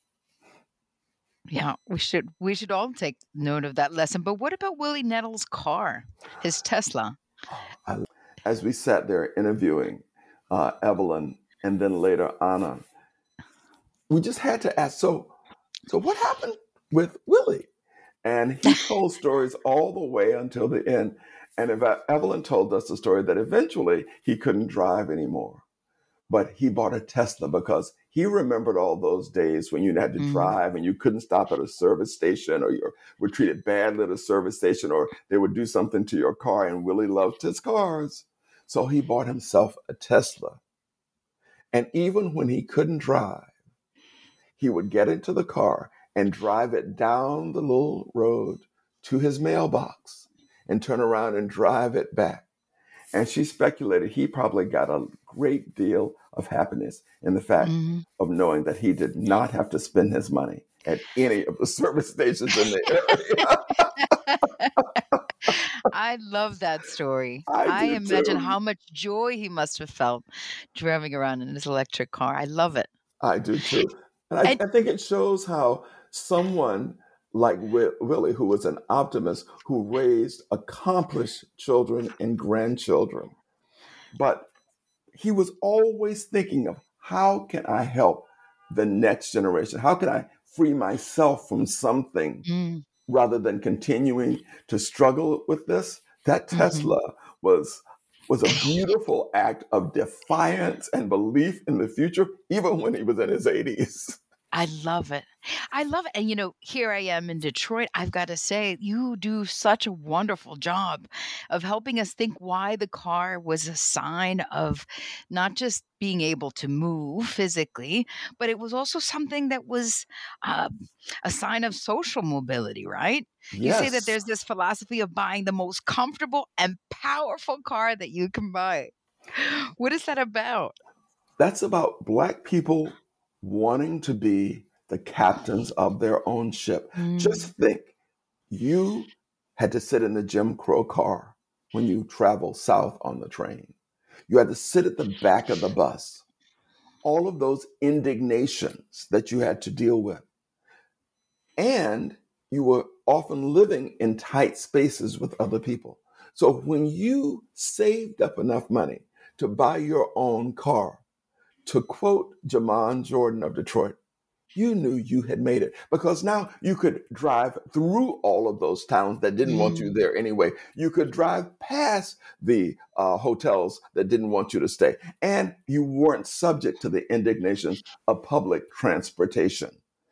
Yeah, we should all take note of that lesson. But what about Willie Nettles' car, his Tesla? As we sat there interviewing Evelyn and then later Anna, we just had to ask, so what happened with Willie? And he told stories all the way until the end. And Evelyn told us the story that eventually he couldn't drive anymore. But he bought a Tesla because he remembered all those days when you had to drive and you couldn't stop at a service station, or you were treated badly at a service station, or they would do something to your car, and Willie loved his cars. So he bought himself a Tesla. And even when he couldn't drive, he would get into the car and drive it down the little road to his mailbox and turn around and drive it back. And she speculated he probably got a great deal of happiness in the fact of knowing that he did not have to spend his money at any of the service stations in the area. I love that story. I do imagine too. how much joy he must have felt driving around in his electric car. I love it. I do too. And I think it shows how someone like Willie, who was an optimist, who raised accomplished children and grandchildren, but he was always thinking of how can I help the next generation? How can I free myself from something rather than continuing to struggle with this, that Hmm. Tesla was was a beautiful act of defiance and belief in the future, even when he was in his 80s. I love it. I love it. And here I am in Detroit. I've got to say, you do such a wonderful job of helping us think why the car was a sign of not just being able to move physically, but it was also something that was uh, a sign of social mobility, right? You say that Yes, there's this philosophy of buying the most comfortable and powerful car that you can buy. What is that about? that's about Black people wanting to be the captains of their own ship. Mm, Just think, you had to sit in the Jim Crow car when you travel south on the train. You had to sit at the back of the bus. All of those indignations that you had to deal with. And you were often living in tight spaces with other people. So when you saved up enough money to buy your own car, to quote Jamon Jordan of Detroit, you knew you had made it because now you could drive through all of those towns that didn't want you mm, there anyway. You could drive past the hotels that didn't want you to stay. And you weren't subject to the indignations of public transportation.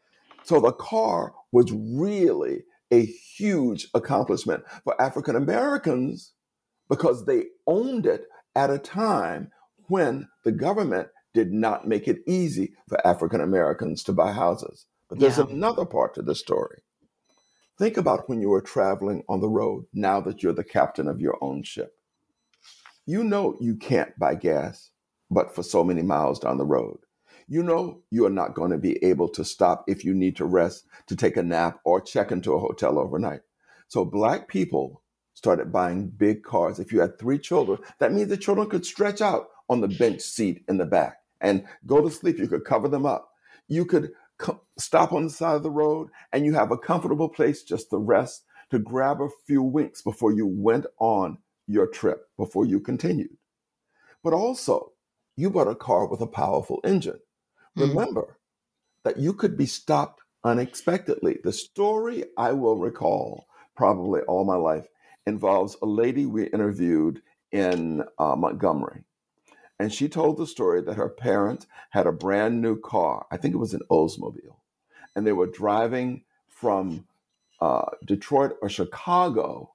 So the car was really a huge accomplishment for African Americans because they owned it at a time when the government did not make it easy for African Americans to buy houses. But there's yeah. another part to the story. Think about when you were traveling on the road now that you're the captain of your own ship. You know you can't buy gas but for so many miles down the road. You know you are not going to be able to stop if you need to rest, to take a nap, or check into a hotel overnight. So Black people started buying big cars. If you had 3 children, that means the children could stretch out on the bench seat in the back and go to sleep. You could cover them up. You could stop on the side of the road and you have a comfortable place just to rest, to grab a few winks before you went on your trip, before you continued. But also, you bought a car with a powerful engine. Mm. Remember that you could be stopped unexpectedly. The story I will recall probably all my life involves a lady we interviewed in Montgomery. And she told the story that her parents had a brand new car. I think it was an Oldsmobile. And they were driving from Detroit or Chicago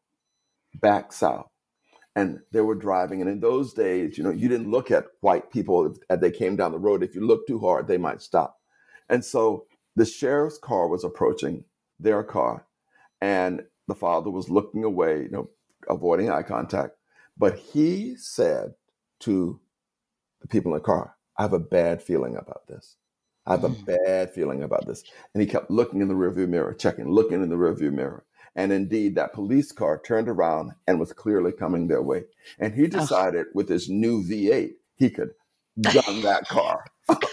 back south. And they were driving. And in those days, you didn't look at white people as they came down the road. If you looked too hard, they might stop. And so the sheriff's car was approaching their car, and the father was looking away, avoiding eye contact. But he said to the people in the car, I have a bad feeling about this. I have a Mm. bad feeling about this. And he kept looking in the rearview mirror, looking in the rearview mirror. And indeed, that police car turned around and was clearly coming their way. And he Ugh. decided with his new V8, he could gun that car.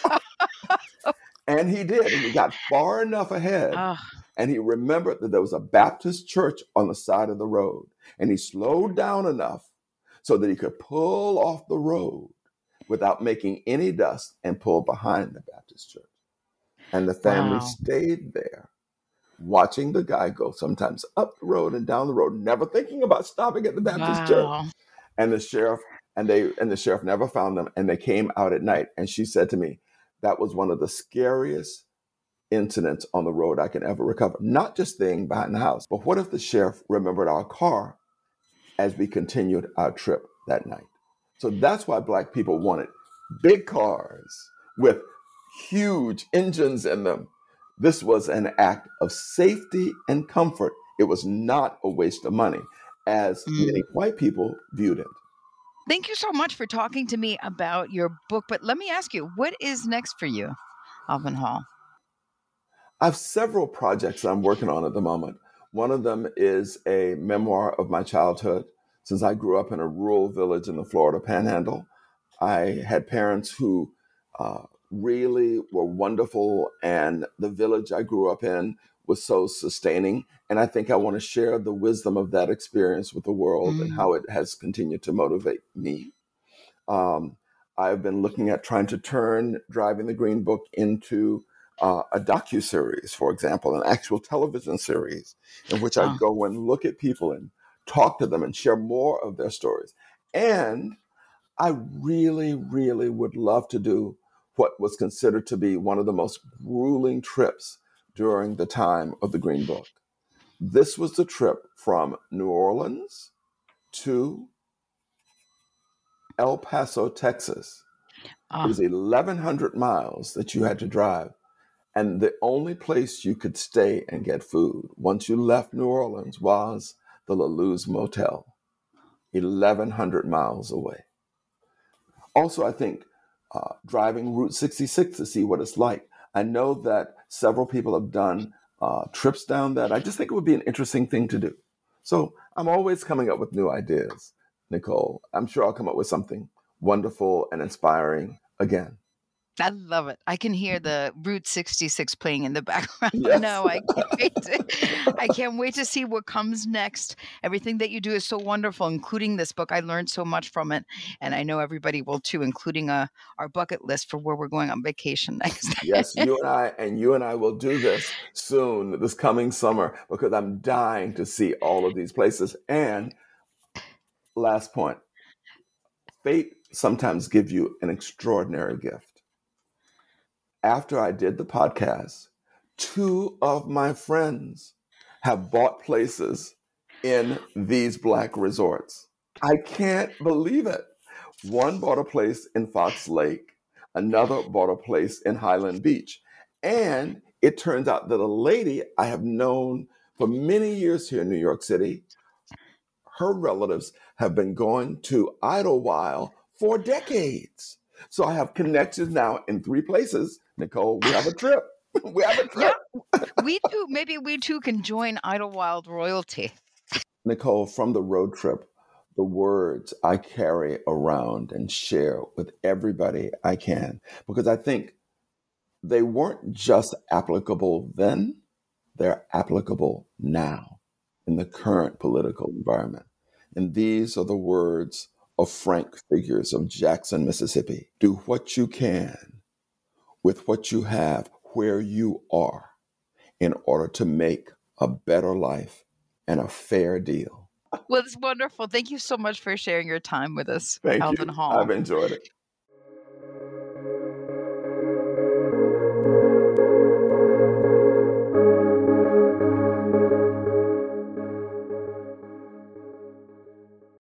And he did. And he got far enough ahead. Ugh. And he remembered that there was a Baptist church on the side of the road. And he slowed down enough so that he could pull off the road without making any dust and pull behind the Baptist church. And the family Wow. stayed there watching the guy go sometimes up the road and down the road, never thinking about stopping at the Baptist church. Wow. And the sheriff and the sheriff never found them, and they came out at night. And she said to me, that was one of the scariest incidents on the road I can ever recover. Not just staying behind the house, but what if the sheriff remembered our car as we continued our trip that night? So that's why Black people wanted big cars with huge engines in them. This was an act of safety and comfort. It was not a waste of money, as Mm. many white people viewed it. Thank you so much for talking to me about your book. But let me ask you, what is next for you, Alvin Hall? I have several projects I'm working on at the moment. One of them is a memoir of my childhood. Since I grew up in a rural village in the Florida Panhandle, I had parents who really were wonderful, and the village I grew up in was so sustaining. And I think I want to share the wisdom of that experience with the world and Mm. how it has continued to motivate me. Um, I've been looking at trying to turn Driving the Green Book into a docuseries, for example, an actual television series in which I Oh, go and look at people and talk to them and share more of their stories. And I really, really would love to do what was considered to be one of the most grueling trips during the time of the Green Book. This was the trip from New Orleans to El Paso, Texas. It oh, was 1,100 miles that you had to drive. And the only place you could stay and get food once you left New Orleans was the La Luz Motel, 1,100 miles away. Also, I think driving Route 66 to see what it's like. I know that several people have done trips down that. I just think it would be an interesting thing to do. So I'm always coming up with new ideas, Nicole. I'm sure I'll come up with something wonderful and inspiring again. I love it. I can hear the Route 66 playing in the background. Yes. No, I can't wait to see what comes next. Everything that you do is so wonderful, including this book. I learned so much from it, and I know everybody will too, including our bucket list for where we're going on vacation next. Yes, you and I will do this soon, this coming summer, because I'm dying to see all of these places. And last point, fate sometimes gives you an extraordinary gift. After I did the podcast, two of my friends have bought places in these Black resorts. I can't believe it. One bought a place in Fox Lake, another bought a place in Highland Beach. And it turns out that a lady I have known for many years here in New York City, her relatives have been going to Idlewild for decades. So I have connections now in three places. Nicole, we have a trip. We have a Yeah, trip. maybe we too can join Idlewild royalty. Nicole, from the road trip, the words I carry around and share with everybody I can, because I think they weren't just applicable then, they're applicable now in the current political environment. And these are the words of Frank Figures of Jackson, Mississippi. Do what you can with what you have where you are in order to make a better life and a fair deal. Well, it's wonderful. Thank you so much for sharing your time with us, Thank Alvin you. I've Hall. enjoyed it.